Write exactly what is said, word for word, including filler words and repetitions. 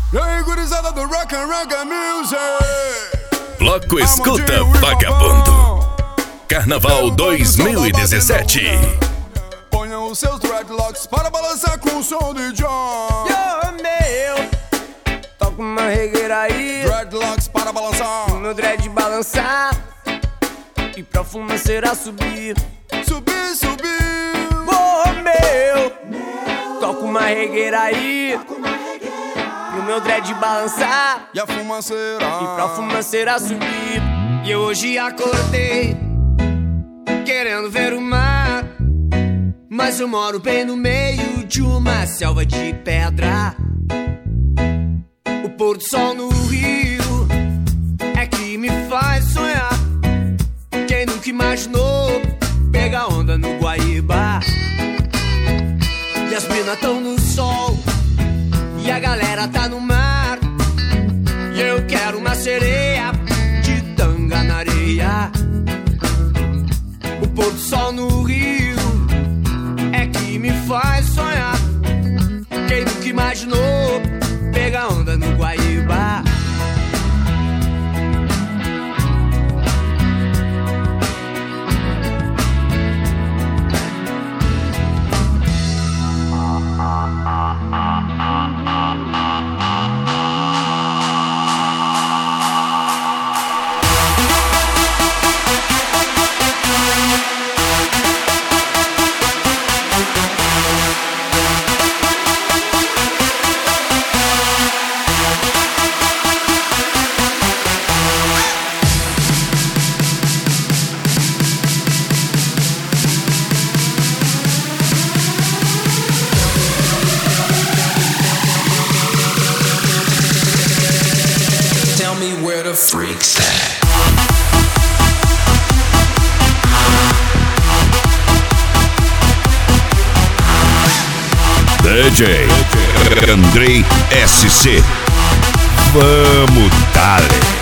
E aí, gurizada do Rock and Reggae Music. Bloco Escuta Vagabundo Carnaval dois mil e dezessete. Ponham os seus dreadlocks para balançar com o som de John. Yo, meu, toca uma regueira aí. Dreadlocks para balançar. Meu dread balançar e pra fumaceira subir. Subir, subir. Oh, meu, toca uma regueira aí. Pro meu dread balançar E a fumaceira. e pra fumaceira subir. E eu hoje acordei querendo ver o mar, mas eu moro bem no meio de uma selva de pedra. O pôr do sol no rio é que me faz sonhar. Quem nunca imaginou pegar onda no Guaíba? E as minas tão no sol e a galera tá no mar. E eu quero uma sereia de tanga na areia. O pôr do sol no rio é que me faz sonhar. Quem nunca imaginou pegar onda no Guaíba? Where the freaks at? D J Andrei S C. Vamos, dale.